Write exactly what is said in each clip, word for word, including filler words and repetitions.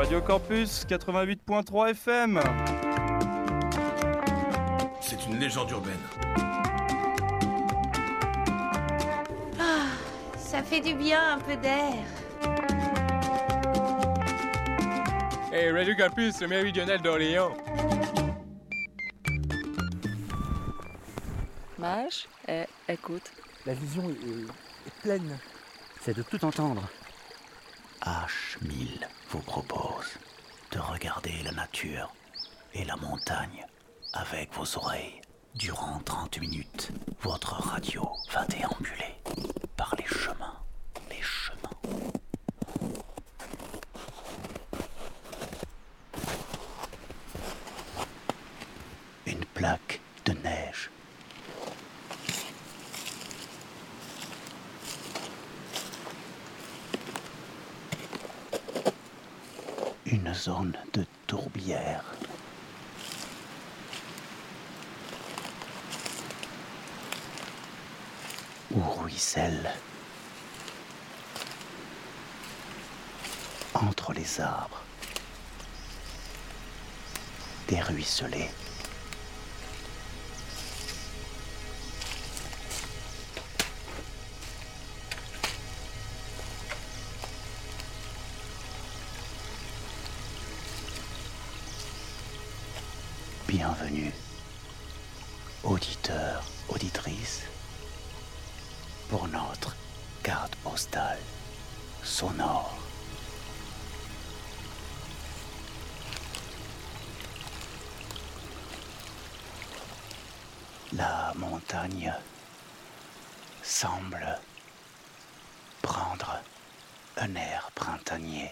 Radio Campus quatre-vingt-huit point trois F M. C'est une légende urbaine. Ah, ça fait du bien un peu d'air. Hey, Radio Campus, le méridional d'Orléans. Mage, eh, écoute. La vision est, est, est pleine. C'est de tout entendre. H mille vous propose de regarder la nature et la montagne avec vos oreilles. Durant trente minutes, votre radio va déambuler par les chemins, les chemins. Une plaque de neige. Une zone de tourbière. Où ruisselle, entre les arbres, des ruisselets. Bienvenue, auditeurs, auditrices, pour notre carte postale sonore. La montagne semble prendre un air printanier.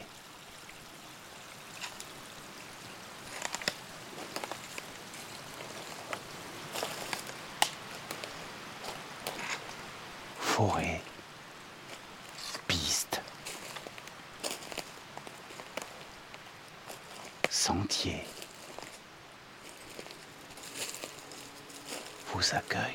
Forêt, piste, sentier vous accueille.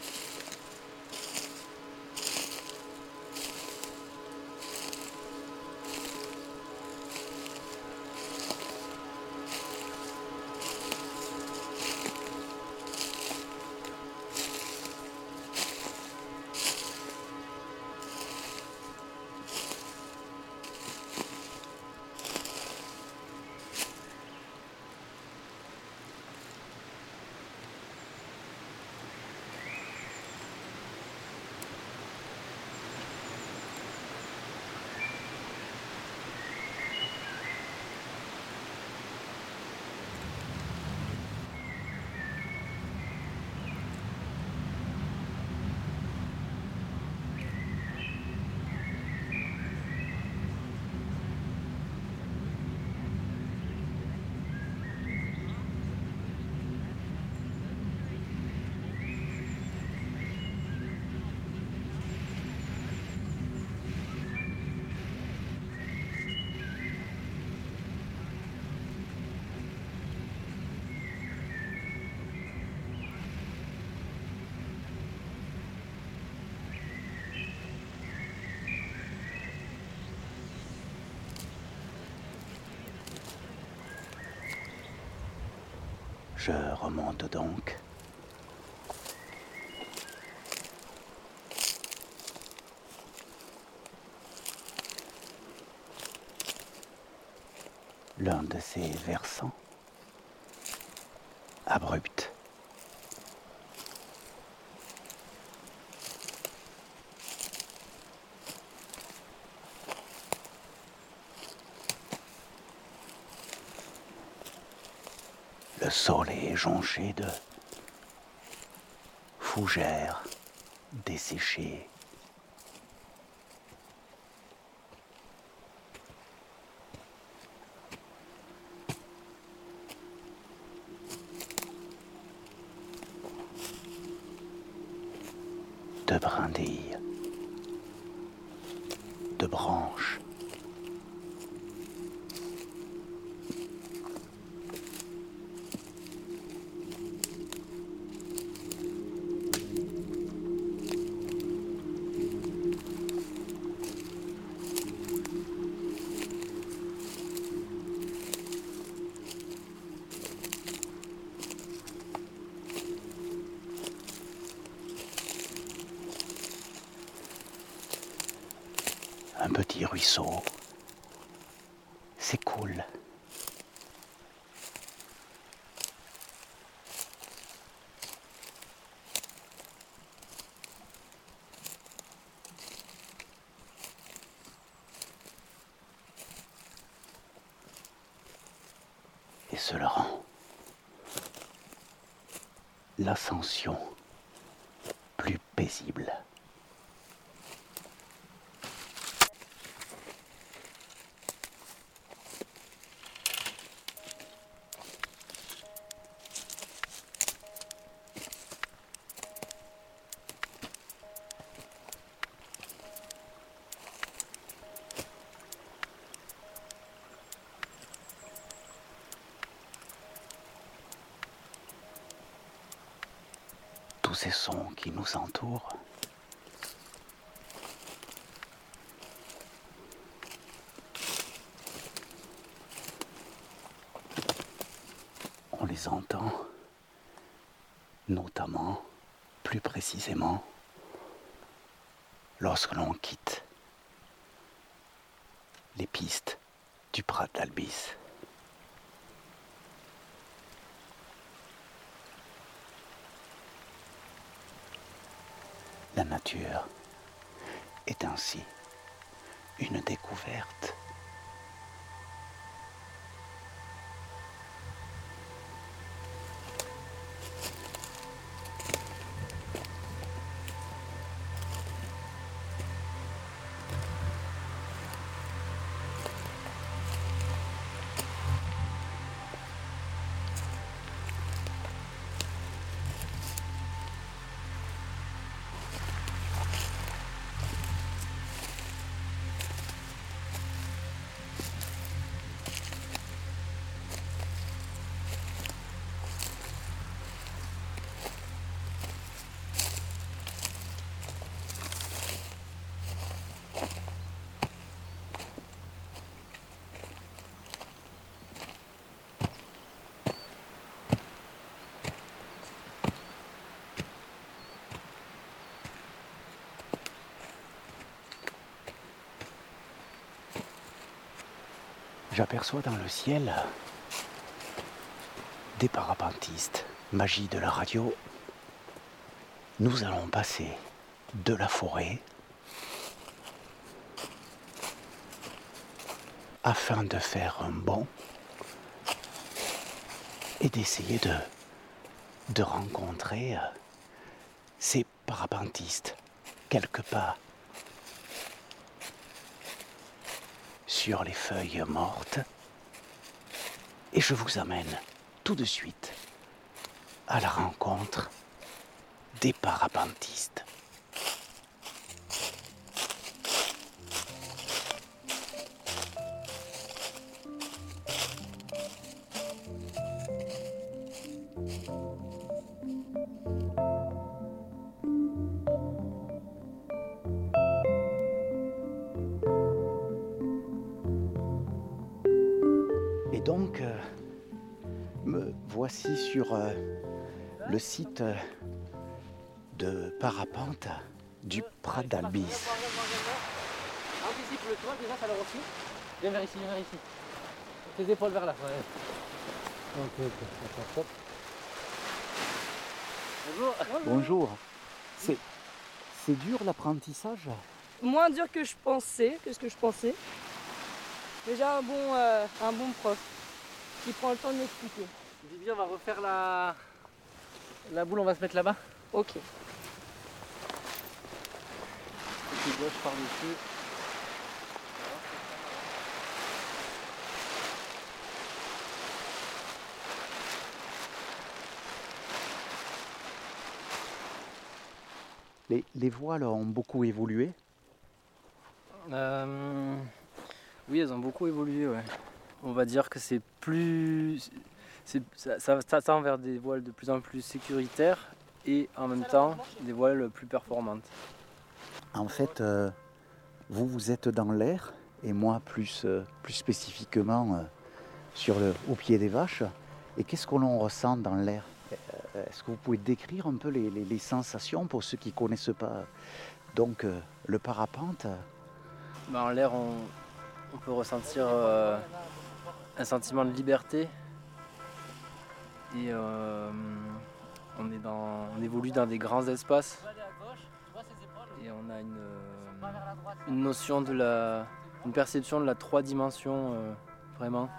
Je remonte donc. L'un de ces versants abrupts. Le sol est jonché de fougères desséchées. De brindilles, de branches. petit ruisseau. C'est cool. Et cela rend l'ascension plus paisible. Tous ces sons qui nous entourent on les entend notamment, plus précisément, lorsque l'on quitte les pistes du Prat d'Albis. La nature est ainsi une découverte. J'aperçois dans le ciel des parapentistes. Magie de la radio. Nous allons passer de la forêt afin de faire un bond et d'essayer de, de rencontrer ces parapentistes quelque part sur les feuilles mortes, et je vous amène tout de suite à la rencontre des parapentistes. Et donc, euh, me voici sur euh, le site euh, de parapente du Prat d'Albis. Anticipe le toit, déjà ça le reflète. Viens vers ici, viens vers ici. Tes épaules vers là. Ouais. Ok, ok. Attends, stop. Bonjour. Bonjour. C'est, c'est dur l'apprentissage? Moins dur que je pensais, que ce que je pensais. Déjà un bon, euh, un bon prof qui prend le temps de m'expliquer. Vivi, on va refaire la... la boule, on va se mettre là-bas. Ok. Et puis gauche par dessus. Les, les voiles ont beaucoup évolué. Euh... Oui, elles ont beaucoup évolué, ouais. On va dire que c'est plus... C'est, ça, ça, ça tend vers des voiles de plus en plus sécuritaires et en même temps des voiles plus performantes. En fait, euh, vous, vous êtes dans l'air, et moi plus, euh, plus spécifiquement euh, sur le, au pied des vaches. Et qu'est-ce que l'on ressent dans l'air? euh, Est-ce que vous pouvez décrire un peu les, les, les sensations pour ceux qui ne connaissent pas donc euh, le parapente? Bah, en l'air, on, on peut ressentir euh, un sentiment de liberté. Et euh, on, est dans, on évolue dans des grands espaces. Et on a une, euh, une notion de la. une perception de la trois dimensions, euh, vraiment.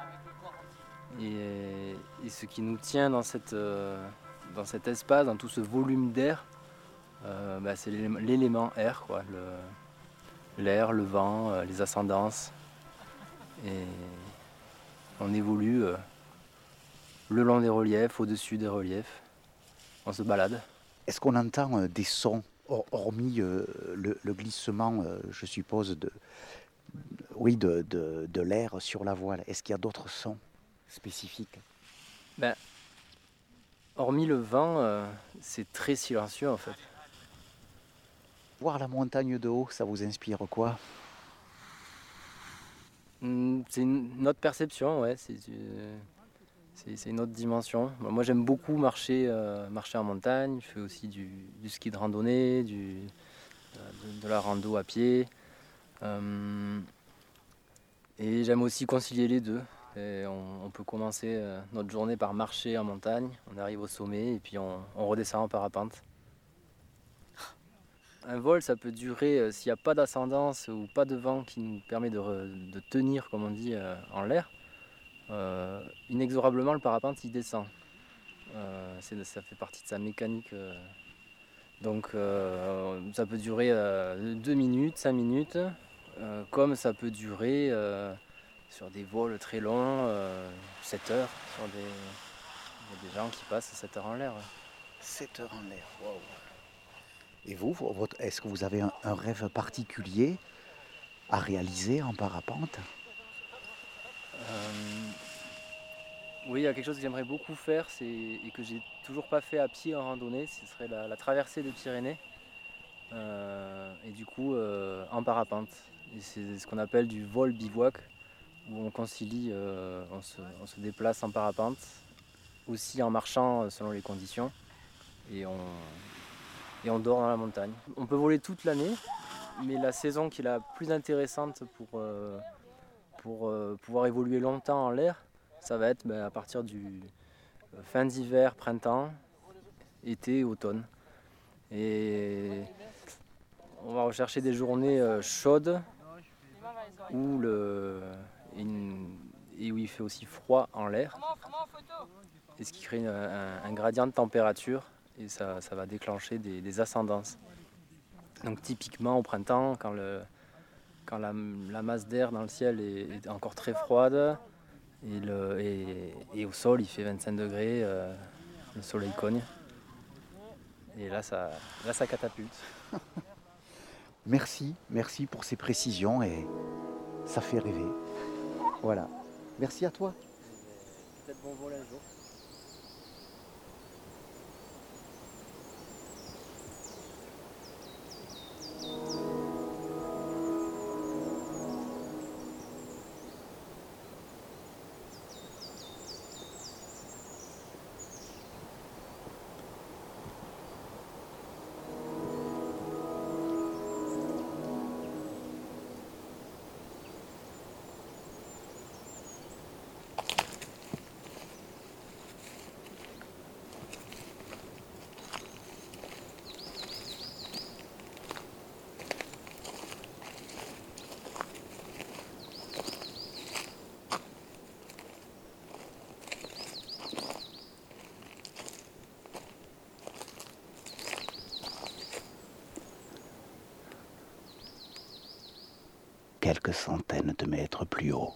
Et, et ce qui nous tient dans, cette, euh, dans cet espace, dans tout ce volume d'air, euh, bah, c'est l'élément, l'élément air, quoi. Le, l'air, le vent, euh, les ascendances. Et on évolue euh, le long des reliefs, au-dessus des reliefs. On se balade. Est-ce qu'on entend euh, des sons, hor- hormis euh, le, le glissement, euh, je suppose, de, oui, de, de, de l'air sur la voile? Est-ce qu'il y a d'autres sons spécifiques? Ben, hormis le vent, euh, c'est très silencieux en fait. Voir la montagne de haut, ça vous inspire quoi? Mm, C'est une, une autre perception, ouais. C'est, euh, c'est, c'est une autre dimension. Bon, moi j'aime beaucoup marcher, euh, marcher en montagne. Je fais aussi du, du ski de randonnée, du, de, de la rando à pied. Euh, et j'aime aussi concilier les deux. Et on, on peut commencer euh, notre journée par marcher en montagne, on arrive au sommet et puis on, on redescend en parapente. Un vol, ça peut durer, euh, s'il n'y a pas d'ascendance ou pas de vent qui nous permet de, re- de tenir, comme on dit, euh, en l'air, euh, inexorablement le parapente il descend. Euh, c'est, ça fait partie de sa mécanique. euh. Donc euh, ça peut durer euh, deux minutes, cinq minutes, euh, comme ça peut durer... euh, sur des vols très longs, euh, sept heures, sur des... il y a des gens qui passent sept heures en l'air. Ouais. sept heures en l'air, wow. Et vous, votre, est-ce que vous avez un, un rêve particulier à réaliser en parapente? Euh, oui, il y a quelque chose que j'aimerais beaucoup faire c'est... et que j'ai toujours pas fait à pied en randonnée, ce serait la, la traversée des Pyrénées. Euh, et du coup, euh, en parapente. Et c'est ce qu'on appelle du vol bivouac, où on concilie, euh, on, se, on se déplace en parapente, aussi en marchant selon les conditions, et on, et on dort dans la montagne. On peut voler toute l'année, mais la saison qui est la plus intéressante pour, euh, pour euh, pouvoir évoluer longtemps en l'air, ça va être ben, à partir du fin d'hiver, printemps, été, automne. Et on va rechercher des journées euh, chaudes, où le... Une... et où il fait aussi froid en l'air, et ce qui crée une, un, un gradient de température, et ça, ça va déclencher des, des ascendances. Donc typiquement au printemps, quand, le, quand la, la masse d'air dans le ciel est, est encore très froide, et, le, et, et au sol il fait vingt-cinq degrés, euh, le soleil cogne, et là ça, là, ça catapulte. Merci, merci pour ces précisions et ça fait rêver. Voilà. Merci à toi. Peut-être bon vol un jour. Quelques centaines de mètres plus haut.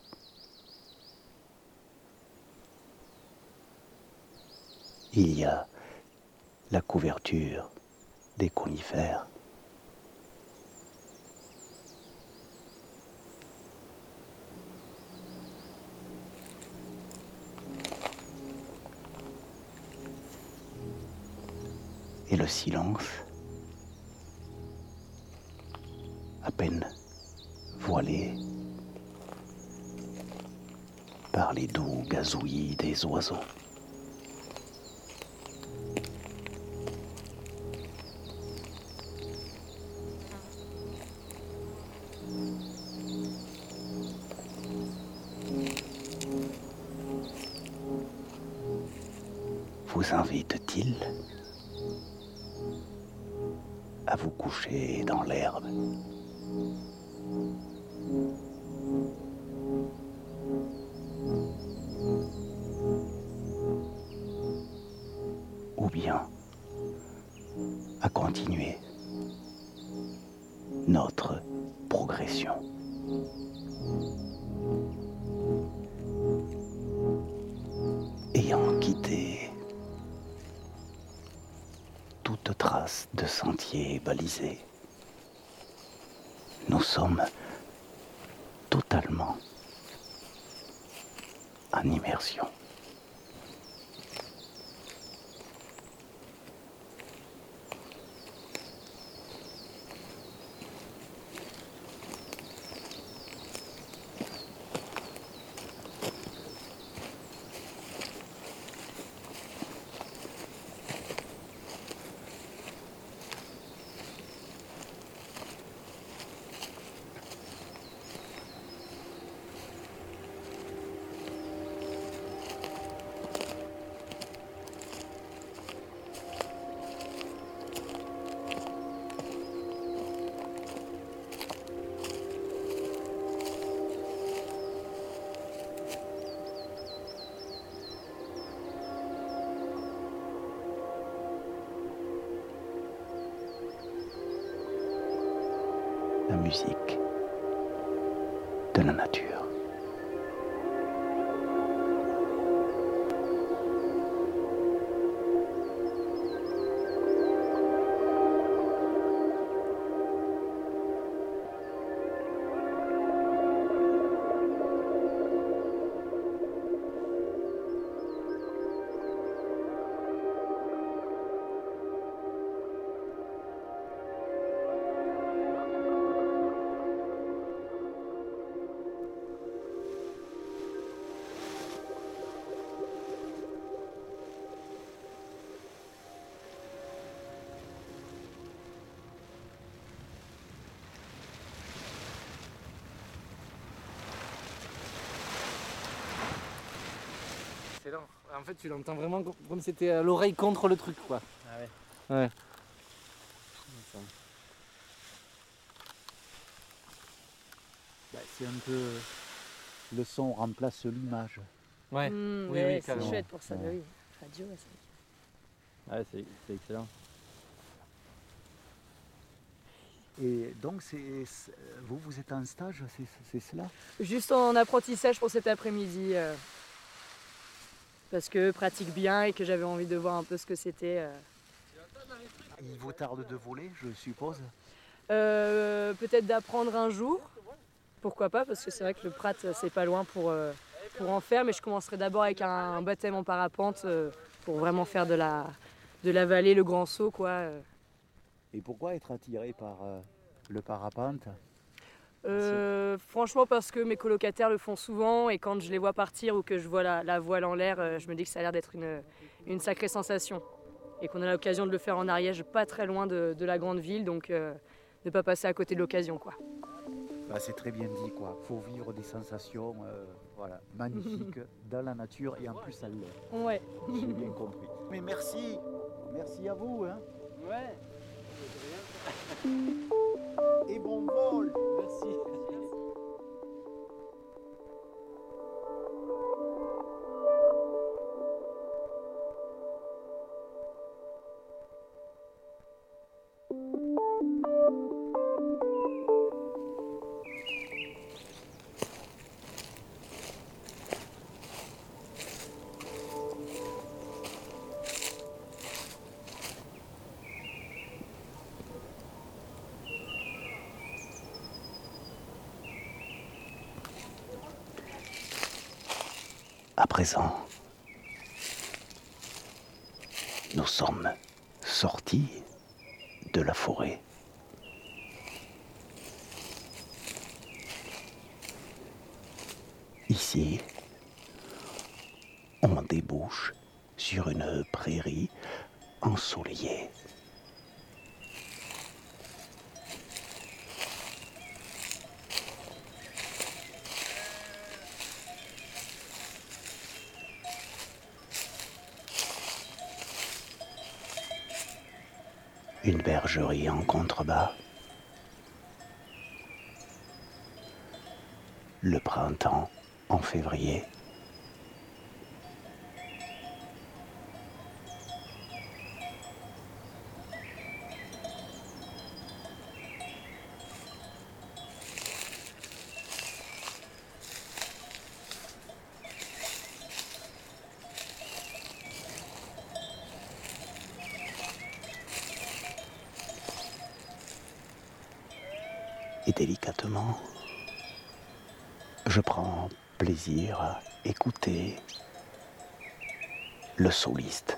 Il y a la couverture des conifères. Et le silence, à peine voilé par les doux gazouillis des oiseaux. vous invite-t-il à vous coucher dans l'herbe? Ou bien à continuer notre progression. Ayant quitté toute trace de sentier balisé, nous sommes totalement en immersion. La musique de la nature. Excellent. En fait, tu l'entends vraiment comme si c'était l'oreille contre le truc, quoi. Ah ouais. Ouais. Bah, c'est un peu... Le son remplace l'image. Ouais. Mmh, oui, ouais, oui, c'est carrément. chouette pour ça, bah Ouais. oui. Radio, ouais, c'est Ouais, c'est c'est excellent. Et donc, c'est, c'est- vous, vous êtes en stage, c'est, c'est cela? juste en apprentissage pour cet après-midi. euh, parce que pratique bien et que j'avais envie de voir un peu ce que c'était. euh. Il vous tarde de voler, je suppose? Euh, peut-être d'apprendre un jour, pourquoi pas, parce que c'est vrai que le Prat c'est pas loin pour, euh, pour en faire, mais je commencerai d'abord avec un baptême en parapente euh, pour vraiment faire de la, de la vallée, le grand saut quoi. euh. Et pourquoi être attiré par euh, le parapente? Euh, franchement parce que mes colocataires le font souvent et quand je les vois partir ou que je vois la, la voile en l'air, euh, je me dis que ça a l'air d'être une, une sacrée sensation. Et qu'on a l'occasion de le faire en Ariège, pas très loin de, de la grande ville, donc euh, ne pas passer à côté de l'occasion quoi. Bah, c'est très bien dit, quoi. Faut vivre des sensations euh, voilà, magnifiques dans la nature et en plus à l'air. Ouais. J'ai bien compris. Mais merci, merci à vous. Hein. Ouais. Et bon vol. Merci. À présent, nous sommes sortis de la forêt. Ici, on débouche sur une prairie ensoleillée. Une bergerie en contrebas. Le printemps en février. Et délicatement, je prends plaisir à écouter le soliste.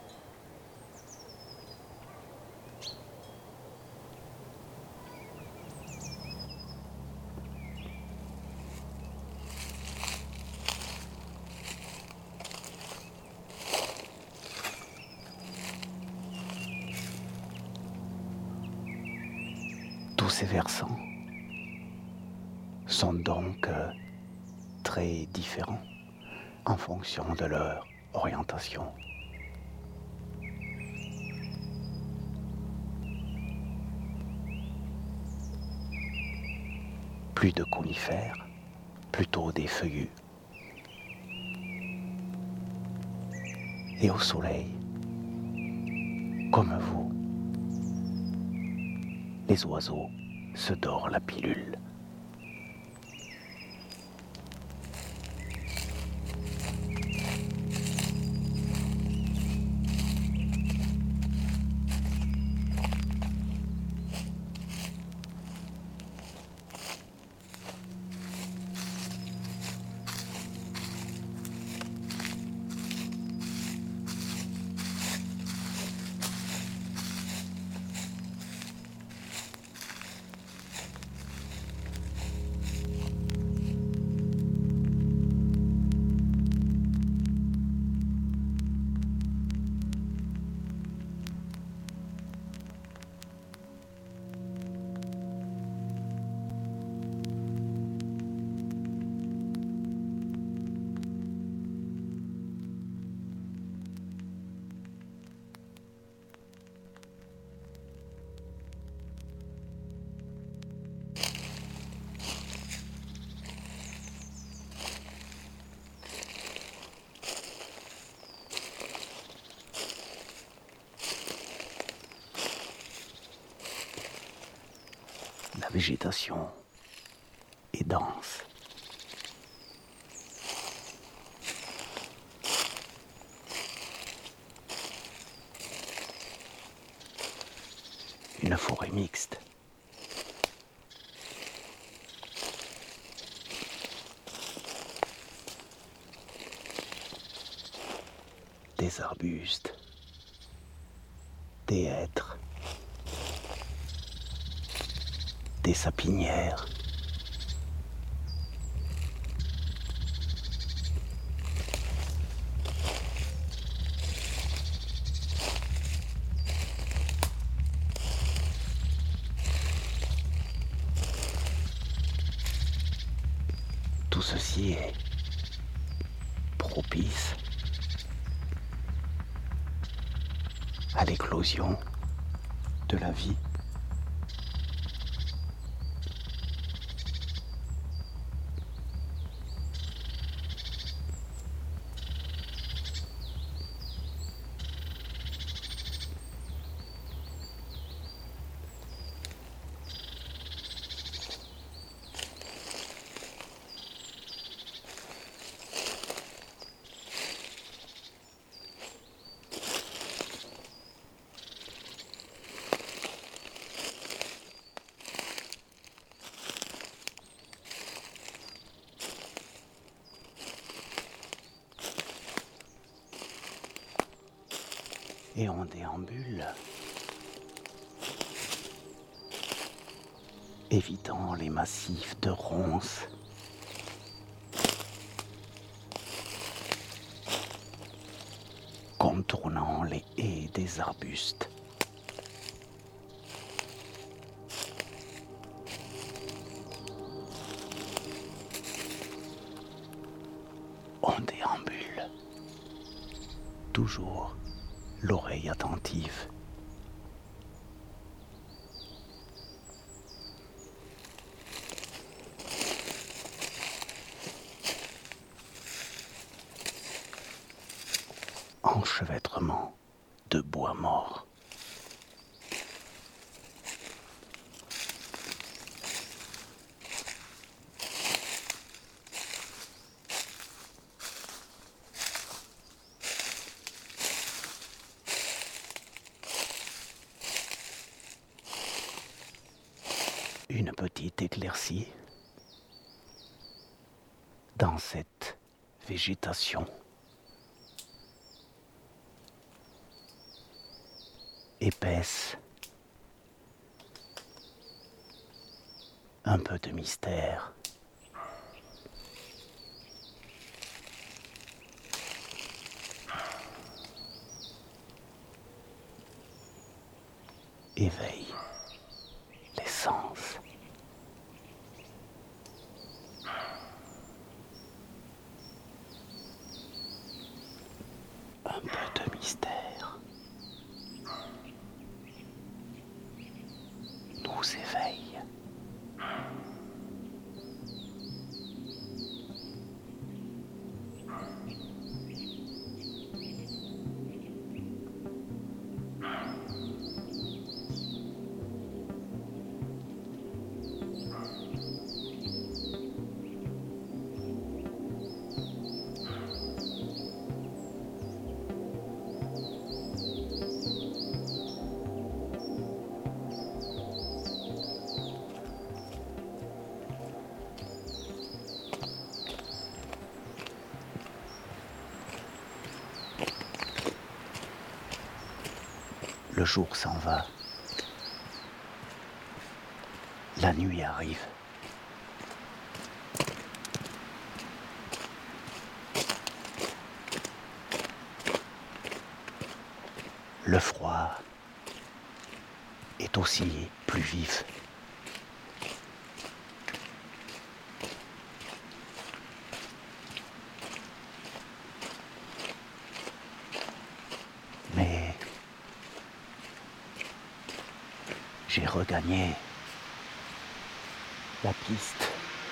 Tous ces versants sont donc euh, très différents en fonction de leur orientation. Plus de conifères, plutôt des feuillus. Et au soleil, comme vous, les oiseaux se dorent la pilule. La végétation est dense. Une forêt mixte. Des arbustes, des hêtres, des sapinières. Tout ceci est propice à l'éclosion de la vie. Et on déambule, évitant les massifs de ronces, contournant les haies des arbustes. On déambule, toujours l'oreille attentive, enchevêtrement de bois mort. Une petite éclaircie dans cette végétation. Épaisse, un peu de mystère. Éveille les sens. Un peu de mystère nous éveille. Le jour s'en va. La nuit arrive. Le froid est aussi plus vif. Mais j'ai regagné la piste.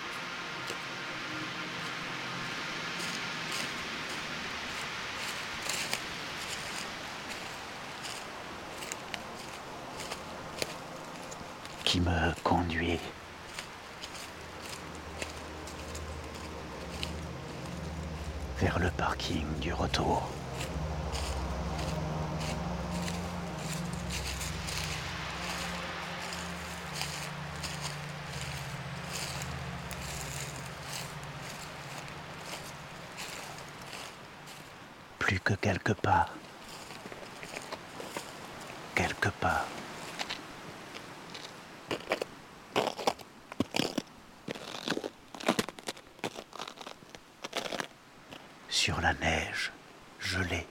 Qui me conduit vers le parking du retour. Plus que quelques pas. Quelques pas. Sur la neige gelée.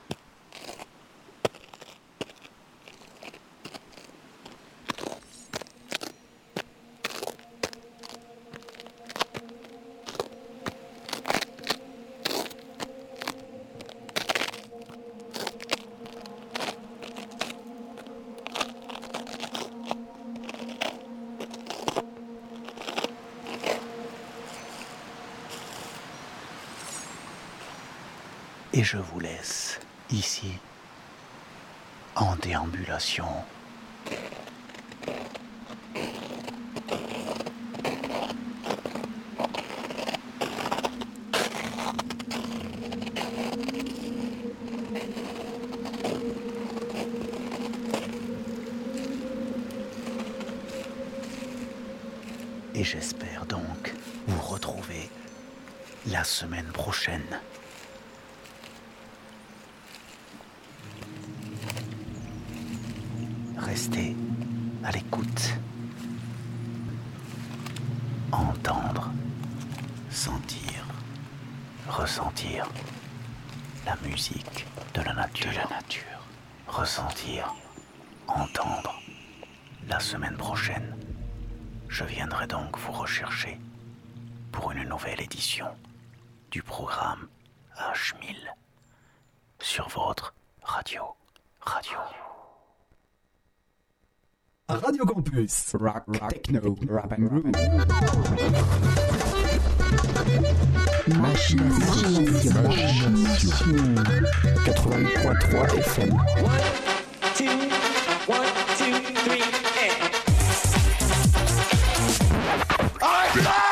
Et je vous laisse ici, en déambulation. Et j'espère donc vous retrouver la semaine prochaine. Restez à l'écoute. Entendre, sentir, ressentir la musique de la nature. De la nature. Ressentir, entendre. La semaine prochaine, je viendrai donc vous rechercher pour une nouvelle édition du programme H mille sur votre radio. Radio. Radio Campus, rock, rock, techno, rap and roll. Machination. quatre-vingt-huit point trois F M. Arrête là!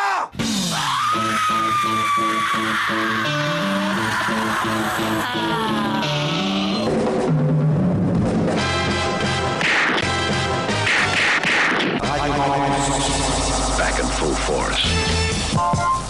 Back in full force.